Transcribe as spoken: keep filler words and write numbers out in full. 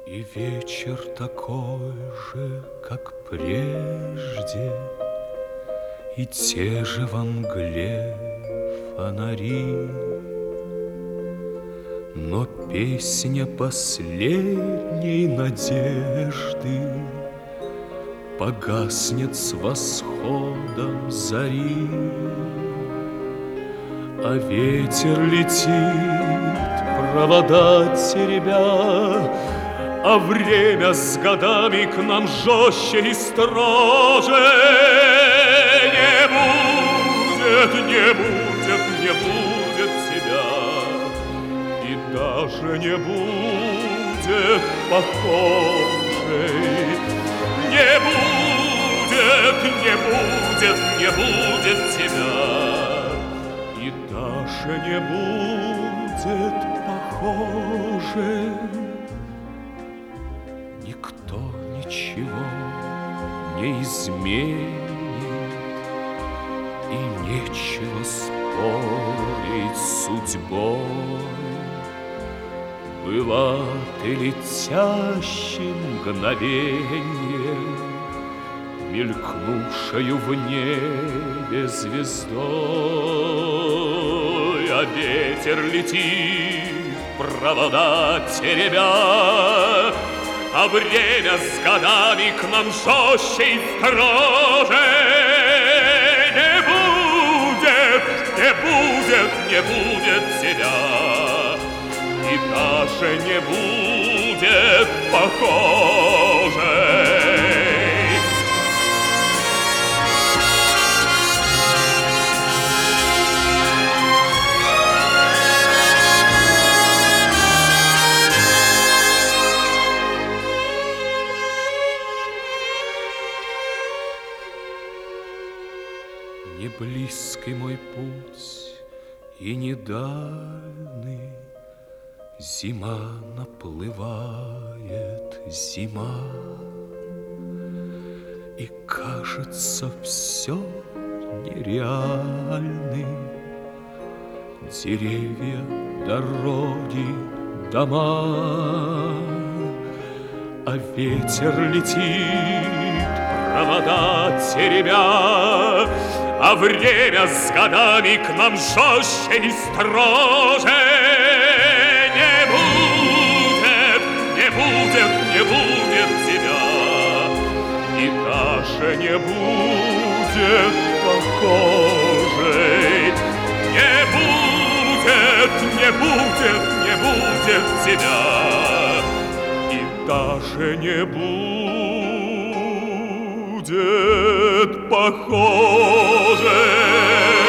И вечер такой же, как прежде, и те же во мгле фонари. Но песня последней надежды погаснет с восходом зари. А ветер летит, провода теребя, а время с годами к нам жестче и строже. Не будет, не будет, не будет тебя, и даже не будет похожей. Не будет, не будет, не будет тебя, и даже не будет похожей. Никто ничего не изменит, и нечего спорить с судьбой. Была ты летящим мгновеньем, мелькнувшую в небе звездой. А ветер летит, провода теребя, а время с годами к нам жестче и строже. Не будет, не будет, не будет тебя, и даже не будет похожей. Не близкий мой путь и не дальний, зима наплывает, зима, и кажется все нереальным. Деревья, дороги, дома, а ветер летит, провода теребя, а время с годами к нам жестче и строже. Не будет, не будет, не будет тебя, и даже не будет похожей. Не будет, не будет, не будет тебя, и даже не будет похожей.